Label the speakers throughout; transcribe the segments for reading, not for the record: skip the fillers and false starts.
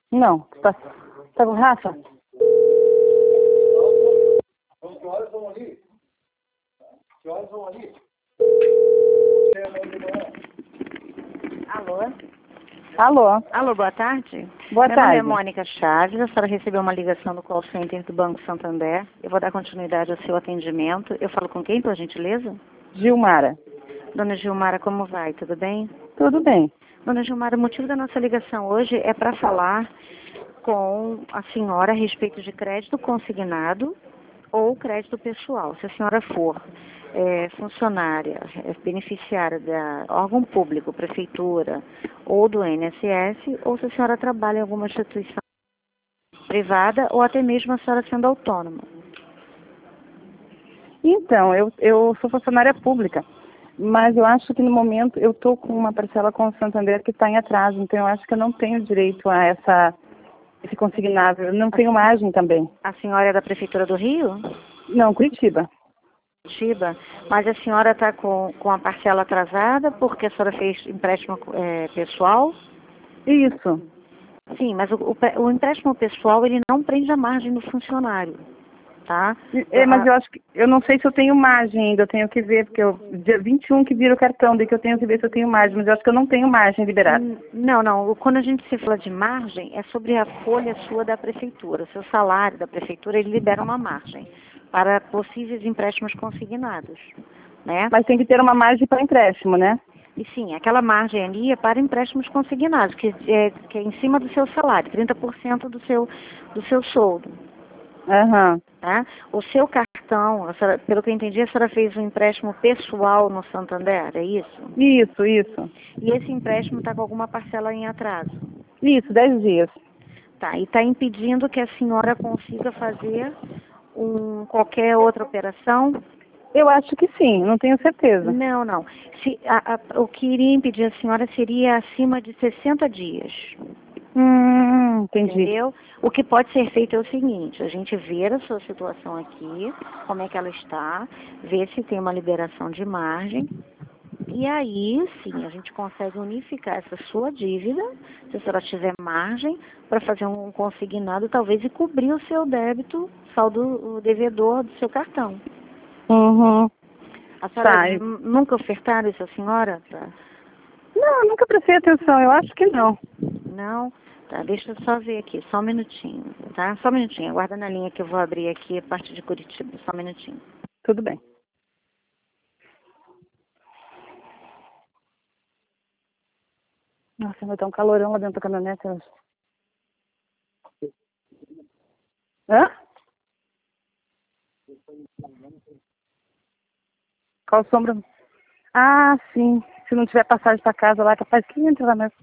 Speaker 1: Não. Tá com Rafa?
Speaker 2: Que horas vão ali? Que horas vão ali?
Speaker 3: Alô?
Speaker 1: Alô?
Speaker 3: Alô, boa tarde.
Speaker 1: Boa
Speaker 3: Meu
Speaker 1: tarde.
Speaker 3: nome é Mônica Chaves, a senhora recebeu uma ligação do call center do Banco Santander. Eu vou dar continuidade ao seu atendimento. Eu falo com quem, por gentileza?
Speaker 1: Gilmara.
Speaker 3: Dona Gilmara, como vai? Tudo bem?
Speaker 1: Tudo bem.
Speaker 3: Dona Gilmara, o motivo da nossa ligação hoje é para falar com a senhora a respeito de crédito consignado ou crédito pessoal. Se a senhora for funcionária, beneficiária da órgão público, prefeitura ou do INSS, ou se a senhora trabalha em alguma instituição privada ou até mesmo a senhora sendo autônoma.
Speaker 1: Então, eu sou funcionária pública, mas eu acho que no momento eu estou com uma parcela com o Santander que está em atraso, então eu acho que eu não tenho direito a esse consignável. Eu não tenho margem também.
Speaker 3: A senhora é da Prefeitura do Rio?
Speaker 1: Não, Curitiba.
Speaker 3: Curitiba. Mas a senhora está com a parcela atrasada porque a senhora fez empréstimo pessoal?
Speaker 1: Isso.
Speaker 3: Sim, mas o empréstimo pessoal ele não prende a margem do funcionário, tá?
Speaker 1: Mas eu acho que eu não sei se eu tenho margem ainda, eu tenho que ver, porque dia 21 que vira o cartão, daí que eu tenho que ver se eu tenho margem, mas eu acho que eu não tenho margem liberada.
Speaker 3: Não. Quando a gente se fala de margem, é sobre a folha sua da prefeitura. O seu salário da prefeitura, ele libera uma margem para possíveis empréstimos consignados, né?
Speaker 1: Mas tem que ter uma margem para empréstimo, né?
Speaker 3: E sim, aquela margem ali é para empréstimos consignados, que é em cima do seu salário, 30% do seu soldo.
Speaker 1: Aham.
Speaker 3: Tá? O seu cartão, pelo que eu entendi, a senhora fez um empréstimo pessoal no Santander, é isso?
Speaker 1: Isso.
Speaker 3: E esse empréstimo está com alguma parcela em atraso?
Speaker 1: Isso, 10 dias.
Speaker 3: Tá, e está impedindo que a senhora consiga fazer qualquer outra operação?
Speaker 1: Eu acho que sim, não tenho certeza.
Speaker 3: Não. O que iria impedir a senhora seria acima de 60 dias.
Speaker 1: Entendi.
Speaker 3: Entendeu? O que pode ser feito é o seguinte, a gente vê a sua situação aqui, como é que ela está, ver se tem uma liberação de margem, e aí sim a gente consegue unificar essa sua dívida, se a senhora tiver margem, para fazer um consignado talvez e cobrir o seu débito, o devedor do seu cartão.
Speaker 1: Uhum.
Speaker 3: A senhora
Speaker 1: Tá.
Speaker 3: nunca ofertaram isso à senhora?
Speaker 1: Não, eu nunca prestei atenção, eu acho que não.
Speaker 3: Não? Tá, deixa eu só ver aqui, só um minutinho, tá? Só um minutinho, aguarda na linha que eu vou abrir aqui a parte de Curitiba, só um minutinho.
Speaker 1: Tudo bem. Nossa, vai dar um calorão lá dentro da caminhonete. Hã? Qual sombra? Ah, sim. Se não tiver passagem para casa lá, é capaz que entra lá mesmo.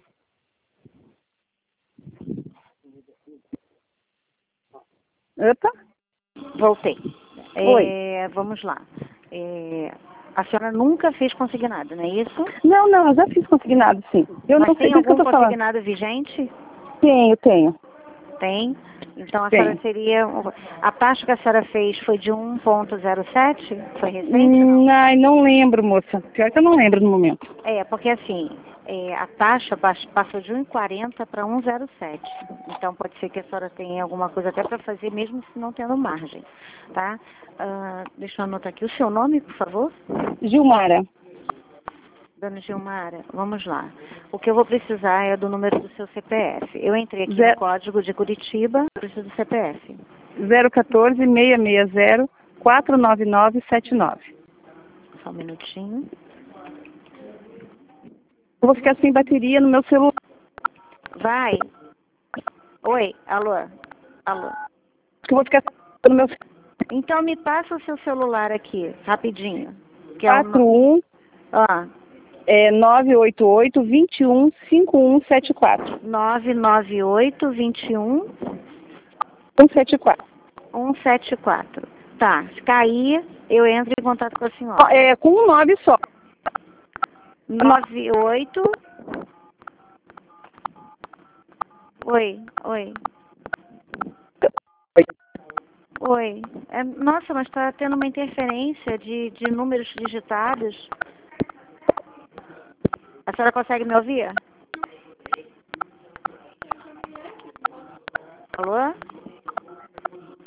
Speaker 1: Opa.
Speaker 3: Voltei.
Speaker 1: Oi.
Speaker 3: Vamos lá. A senhora nunca fez consignado, não é isso?
Speaker 1: Não, eu já fiz consignado, sim. Eu
Speaker 3: Mas
Speaker 1: não sei
Speaker 3: tem
Speaker 1: do que eu
Speaker 3: algum
Speaker 1: tô falando.
Speaker 3: consignado vigente?
Speaker 1: Tenho.
Speaker 3: Tem. Então a
Speaker 1: Tem.
Speaker 3: senhora seria... A taxa que a senhora fez foi de 1,07? Foi recente?
Speaker 1: Ai, não lembro, moça. Pior que eu não lembro no momento.
Speaker 3: Porque assim, a taxa passou de 1,40 para 1,07. Então pode ser que a senhora tenha alguma coisa até para fazer, mesmo se não tendo margem, tá? Deixa eu anotar aqui. O seu nome, por favor?
Speaker 1: Gilmara.
Speaker 3: Dona Gilmara, vamos lá. O que eu vou precisar é do número do seu CPF. Eu entrei aqui no código de Curitiba, preciso do CPF.
Speaker 1: 014-660-49979.
Speaker 3: Só um minutinho.
Speaker 1: Eu vou ficar sem bateria no meu celular.
Speaker 3: Vai. Oi, alô.
Speaker 1: Eu vou ficar no meu
Speaker 3: Então me passa o seu celular aqui, rapidinho. Que
Speaker 1: 41 988-21-5174.
Speaker 3: 998-21-174. 174. Tá, se cair, eu entro em contato com a senhora.
Speaker 1: Com um 9 só.
Speaker 3: 98. Oi. Nossa, mas está tendo uma interferência de números digitados. A senhora consegue me ouvir?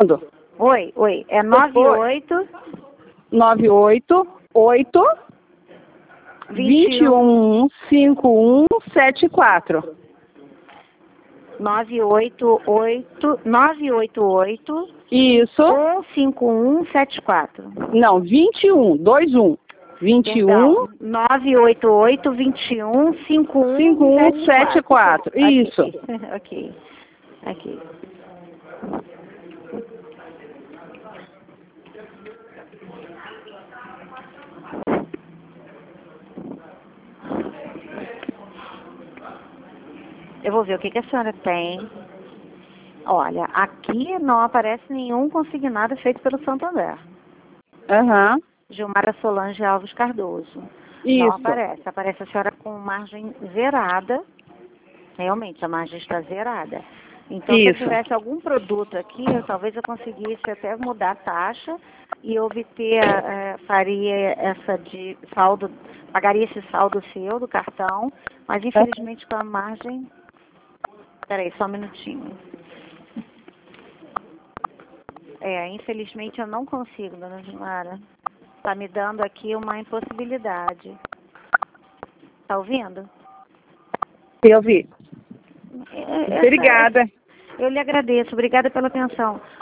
Speaker 3: Oi. É 98...
Speaker 1: 988 215174.
Speaker 3: 988
Speaker 1: Isso.
Speaker 3: 15174.
Speaker 1: Não, 21, 21. 21
Speaker 3: Então, 988 21
Speaker 1: 5174. Isso.
Speaker 3: Ok. Aqui. Eu vou ver o que a senhora tem. Olha, aqui não aparece nenhum consignado feito pelo Santander.
Speaker 1: Aham.
Speaker 3: Gilmara Solange Alves Cardoso.
Speaker 1: Isso.
Speaker 3: Não aparece. Aparece a senhora com margem zerada. Realmente, a margem está zerada. Então, se eu tivesse algum produto aqui, talvez eu conseguisse até mudar a taxa e obter, faria essa de saldo, pagaria esse saldo seu do cartão, mas infelizmente com a margem... Peraí, só um minutinho. Infelizmente eu não consigo, dona Gilmara. Está me dando aqui uma impossibilidade. Está ouvindo?
Speaker 1: Eu vi. Obrigada.
Speaker 3: Eu lhe agradeço. Obrigada pela atenção.